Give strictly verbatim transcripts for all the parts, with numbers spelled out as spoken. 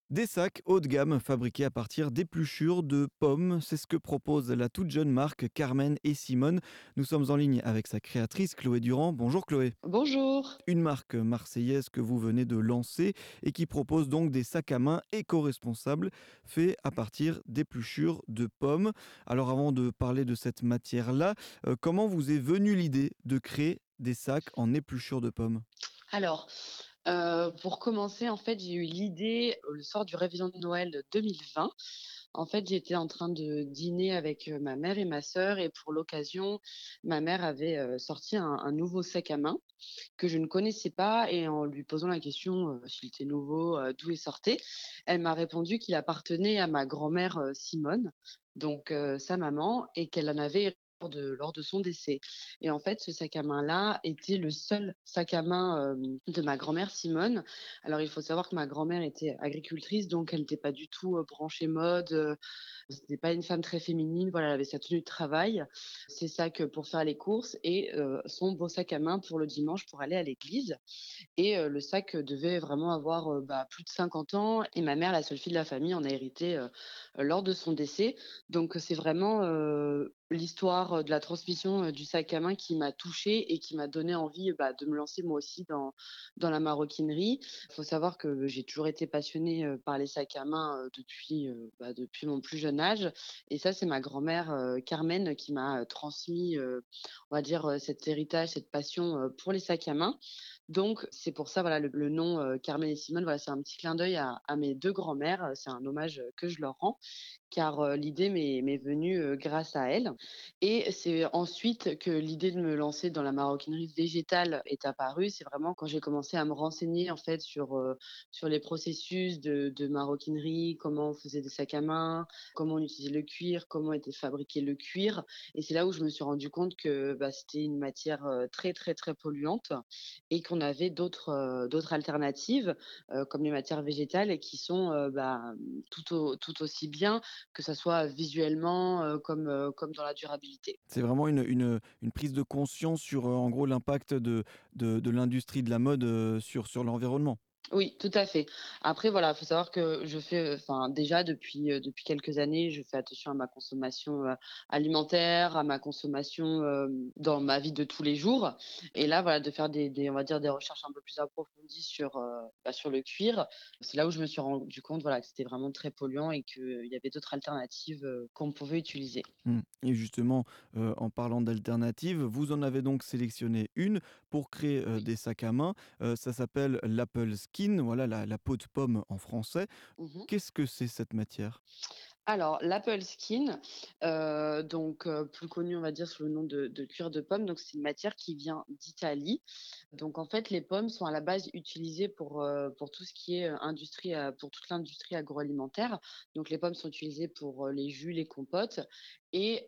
Des sacs haut de gamme fabriqués à partir d'épluchures de pommes, c'est ce que propose la toute jeune marque Carmen et Simone. Nous sommes en ligne avec sa créatrice Chloé Durand. Bonjour Chloé. Bonjour. Une marque marseillaise que vous venez de lancer et qui propose donc des sacs à main éco-responsables faits à partir d'épluchures de pommes. Alors avant de parler de cette matière-là, euh, comment vous est venue l'idée de créer des sacs en épluchures de pommes? Alors, heu, pour commencer, en fait, j'ai eu l'idée, heu, le soir du réveillon de Noël de deux mille vingt. En fait, j'étais en train de dîner avec, heu, ma mère et ma sœur et pour l'occasion, ma mère avait, heu, sorti un un nouveau sac à main que je ne connaissais pas et en lui posant la question, heu, s'il était nouveau, heu, d'où il sortait, elle m'a répondu qu'il appartenait à ma grand-mère, heu, Simone, donc heu, sa maman et qu'elle en avait lors de lors de son décès et en fait, ce sac à main-là était le seul sac à main, hem, de ma grand-mère Simone. Alors il faut savoir que ma grand-mère était agricultrice, donc elle n'était pas du tout, heu, branchée mode, heu, c'était pas une femme très féminine, voilà, elle avait sa tenue de travail, ses sacs, pour faire les courses et heu, son beau sac à main pour le dimanche pour aller à l'église et heu, le sac, devait vraiment avoir, heu, bah, plus de cinquante ans et ma mère, la seule fille de la famille, en a hérité, heu, lors de son décès. Donc c'est vraiment, heu, l'histoire, de la transmission, heu, du sac à main qui m'a touchée et qui m'a donné envie, bah, de me lancer moi aussi dans dans la maroquinerie. Il faut savoir que j'ai toujours été passionnée, heu, par les sacs à main, heu, depuis, heu, bah, depuis mon plus jeune âge et ça, c'est ma grand-mère, heu, Carmen qui m'a, heu, transmis, heu, on va dire, heu, cet héritage, cette passion, heu, pour les sacs à main. Donc c'est pour ça, voilà, le le nom, heu, Carmen et Simone, voilà, c'est un petit clin d'œil à à mes deux grands-mères, heu, c'est un hommage, heu, que je leur rends car, heu, l'idée m'est m'est venue, heu, grâce à elles et c'est ensuite que l'idée de me lancer dans la maroquinerie végétale est apparue. C'est vraiment quand j'ai commencé à me renseigner, en fait, sur, heu, sur les processus de de maroquinerie, comment on faisait des sacs à main, comment on utilisait le cuir, comment était fabriqué le cuir et c'est là où je me suis rendu compte que, bah, c'était une matière, heu, très, très, très polluante et qu'on avait d'autres, heu, d'autres alternatives, heu, comme les matières végétales et qui sont, heu, bah, tout au tout aussi bien, que ça soit visuellement, heu, comme, heu, comme dans la durabilité. C'est vraiment une une, une prise de conscience sur, heu, en gros l'impact de de de l'industrie de la mode, heu, sur sur l'environnement? Oui, tout à fait. Après voilà, il faut savoir que je fais, enfin déjà depuis, heu, depuis quelques années, je fais attention à ma consommation, heu, alimentaire, à ma consommation, hem, dans ma vie de tous les jours et là voilà, de faire des des on va dire des recherches un peu plus approfondies sur, heu, bah, sur le cuir, c'est là où je me suis rendu compte, voilà, que c'était vraiment très polluant et qu'il y avait d'autres alternatives, heu, qu'on pouvait utiliser. Mmh, et justement, heu, en parlant d'alternatives, vous en avez donc sélectionné une pour créer, heu, Oui. des sacs à main. Heu, ça s'appelle l'Apple Skin, voilà la la peau de pomme en français. Mmh. Qu'est-ce que c'est cette matière? Alors, l'Apple Skin, heu, donc heu, plus connu, on va dire, sous le nom de de cuir de pomme, donc c'est une matière qui vient d'Italie. Donc en fait, les pommes sont à la base utilisées pour, heu, pour tout ce qui est, heu, industrie, heu, pour toute l'industrie agroalimentaire. Donc les pommes sont utilisées pour, heu, les jus, les compotes et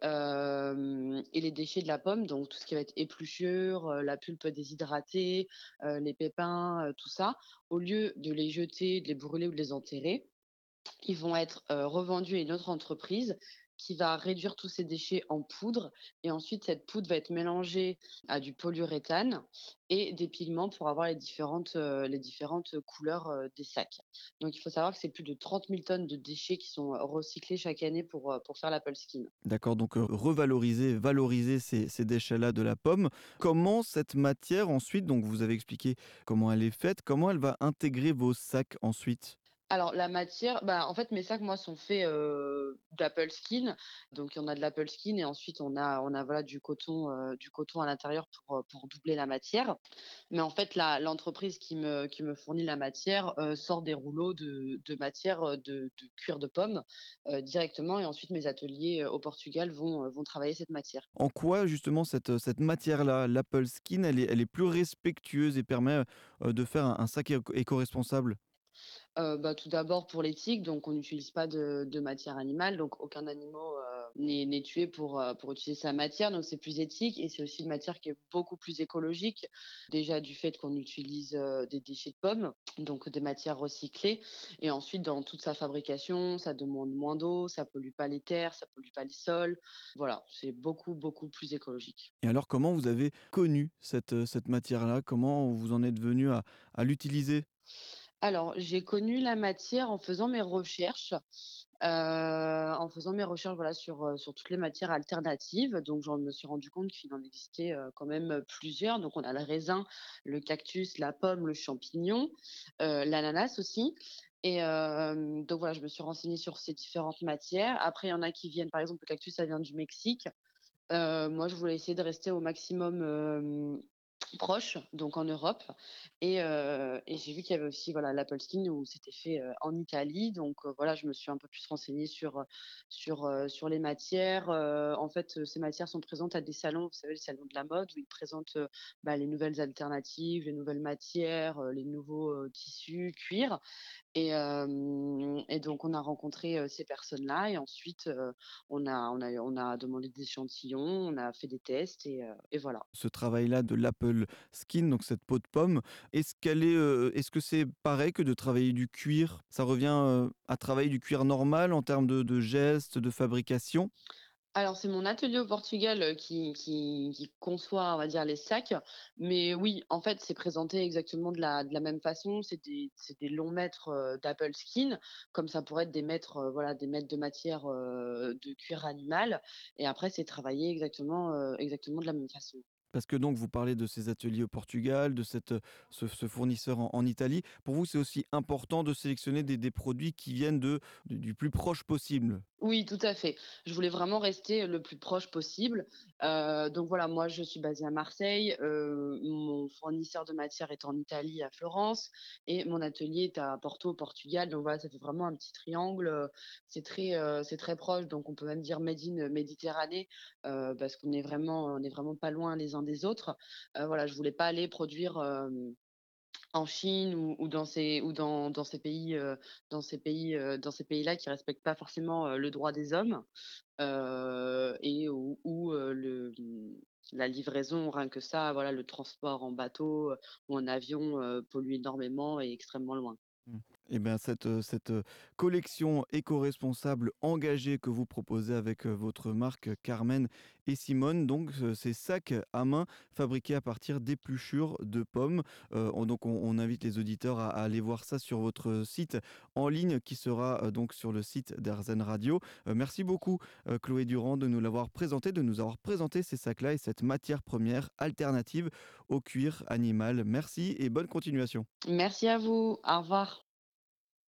hem et les déchets de la pomme, donc tout ce qui va être épluchure, heu, la pulpe déshydratée, heu, les pépins, heu, tout ça, au lieu de les jeter, de les brûler ou de les enterrer, ils vont être, heu, revendus à une autre entreprise qui va réduire tous ces déchets en poudre et ensuite cette poudre va être mélangée à du polyuréthane et des pigments pour avoir les différentes, heu, les différentes couleurs, heu, des sacs. Donc il faut savoir que c'est plus de trente mille tonnes de déchets qui sont, heu, recyclés chaque année pour, heu, pour faire l'Apple Skin. D'accord, donc heu, revaloriser, valoriser ces ces déchets-là de la pomme. Comment cette matière ensuite, donc vous avez expliqué comment elle est faite, comment elle va intégrer vos sacs ensuite? Alors la matière, bah, en fait, mes sacs, moi, sont faits, heu, d'Apple Skin. Donc on a de l'Apple Skin et ensuite on a on a, voilà, du coton, heu, du coton à l'intérieur pour, heu, pour doubler la matière. Mais en fait, la l'entreprise qui me qui me fournit la matière, heu, sort des rouleaux de de matière, heu, de de cuir de pomme, heu, directement et ensuite mes ateliers, heu, au Portugal vont, heu, vont travailler cette matière. En quoi justement cette, cette matière-là, l'Apple Skin, elle est elle est plus respectueuse et permet, heu, de faire un un sac éco éco-responsable? Heu, bah, tout d'abord pour l'éthique, donc on n'utilise pas de de matière animale, donc aucun animal, heu, n'est n'est tué pour, heu, pour utiliser sa matière, donc c'est plus éthique et c'est aussi une matière qui est beaucoup plus écologique. Déjà du fait qu'on utilise, heu, des déchets de pommes, donc des matières recyclées et ensuite dans toute sa fabrication, ça demande moins d'eau, ça pollue pas les terres, ça pollue pas les sols. Voilà, c'est beaucoup, beaucoup plus écologique. Et alors comment vous avez connu cette, heu, cette matière-là? Comment vous en êtes venu à à l'utiliser? Alors, j'ai connu la matière en faisant mes recherches, heu, en faisant mes recherches, voilà, sur, heu, sur toutes les matières alternatives. Donc j'en me suis rendu compte qu'il en existait, heu, quand même, heu, plusieurs. Donc on a le raisin, le cactus, la pomme, le champignon, heu, l'ananas aussi et hem, donc voilà, je me suis renseignée sur ces différentes matières. Après, il y en a qui viennent par exemple, le cactus, ça vient du Mexique. Heu, moi, je voulais essayer de rester au maximum, hem, proche, donc en Europe et heu et j'ai vu qu'il y avait aussi, voilà, l'Apple Skin où c'était fait, heu, en Italie donc heu, voilà, je me suis un peu plus renseignée sur, heu, sur, heu, sur les matières, heu, en fait, heu, ces matières sont présentes à des salons, vous savez, les salons de la mode où ils présentent, heu, bah, les nouvelles alternatives, les nouvelles matières, heu, les nouveaux, heu, tissus, cuirs et hem et donc on a rencontré, heu, ces personnes-là et ensuite, heu, on a on a on a demandé des échantillons, on a fait des tests et heu et voilà. Ce travail-là de l'Apple Skin, donc cette peau de pomme, est-ce qu'elle est, heu, est-ce que c'est pareil que de travailler du cuir? Ça revient, heu, à travailler du cuir normal en termes de de gestes, de fabrication? Alors c'est mon atelier au Portugal, heu, qui qui qui conçoit, on va dire, les sacs, mais oui, en fait, c'est présenté exactement de la de la même façon. C'est des c'est des longs mètres, heu, d'Apple Skin, comme ça pourrait être des mètres, heu, voilà, des mètres de matière, heu, de cuir animal et après c'est travaillé exactement, heu, exactement de la même façon. Parce que donc vous parlez de ces ateliers au Portugal, de cette, heu, ce ce fournisseur en en Italie. Pour vous, c'est aussi important de sélectionner des des produits qui viennent de de du plus proche possible? Oui, tout à fait. Je voulais vraiment rester le plus proche possible. Heu, donc voilà, moi, je suis basée à Marseille, heu, mon fournisseur de matière est en Italie, à Florence et mon atelier est à Porto, au Portugal. Donc voilà, ça fait vraiment un petit triangle, heu, c'est très, heu, c'est très proche, donc on peut même dire made in Méditerranée, heu, parce qu'on est vraiment on est vraiment pas loin les uns des autres. Heu, voilà, je voulais pas aller produire, hem en Chine ou ou dans ces ou dans dans ces pays, heu, dans ces pays, heu, dans ces pays-là qui respectent pas forcément, heu, le droit des hommes, heu et où où, heu, le, mmh, la livraison, rien que ça, voilà, le transport en bateau, heu, ou en avion, heu, pollue énormément et extrêmement loin. Mmh. Et bien cette, heu, cette, heu, collection éco-responsable engagée que vous proposez avec, heu, votre marque, heu, Carmen et Simone, donc heu, ces sacs à main fabriqués à partir d'épluchures de pommes. Heu, on donc on on invite les auditeurs à à aller voir ça sur votre site en ligne qui sera, heu, donc sur le site d'Airzen Radio. Heu, merci beaucoup, heu, Chloé Durand de nous l'avoir présenté, de nous avoir présenté ces sacs-là et cette matière première alternative au cuir animal. Merci et bonne continuation. Merci à vous. Au revoir.